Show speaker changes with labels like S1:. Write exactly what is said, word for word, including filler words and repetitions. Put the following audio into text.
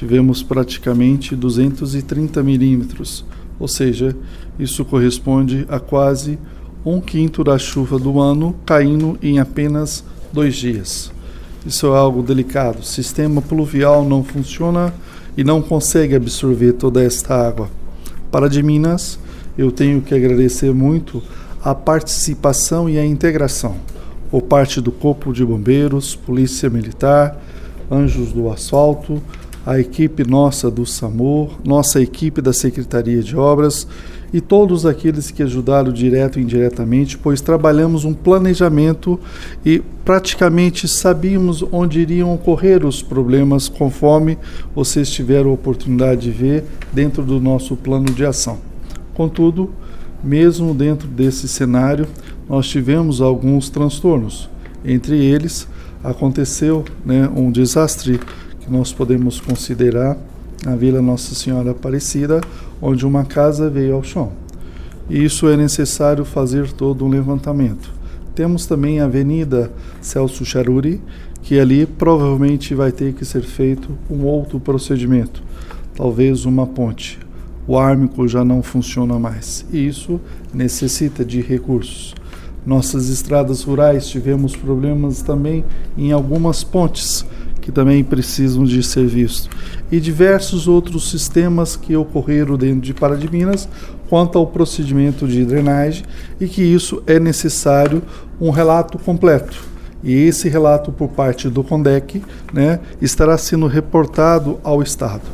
S1: tivemos praticamente duzentos e trinta milímetros, ou seja, isso corresponde a quase um quinto da chuva do ano caindo em apenas dois dias. Isso é algo delicado. O sistema pluvial não funciona e não consegue absorver toda esta água. Para de Minas, eu tenho que agradecer muito a participação e a integração por parte do Corpo de Bombeiros, Polícia Militar, Anjos do Asfalto, a equipe nossa do SAMU, nossa equipe da Secretaria de Obras e todos aqueles que ajudaram direto e indiretamente, pois trabalhamos um planejamento e praticamente sabíamos onde iriam ocorrer os problemas conforme vocês tiveram a oportunidade de ver dentro do nosso plano de ação. Contudo, mesmo dentro desse cenário, nós tivemos alguns transtornos. Entre eles, aconteceu né, um desastre que nós podemos considerar na Vila Nossa Senhora Aparecida, onde uma casa veio ao chão. E isso é necessário fazer todo um levantamento. Temos também a Avenida Celso Charuri, que ali provavelmente vai ter que ser feito um outro procedimento, talvez uma ponte. O ármico já não funciona mais e isso necessita de recursos. Nossas estradas rurais tivemos problemas também em algumas pontes que também precisam de ser vistos e diversos outros sistemas que ocorreram dentro de Pará de Minas quanto ao procedimento de drenagem e que isso é necessário um relato completo. E esse relato por parte do CONDEC, né, estará sendo reportado ao Estado.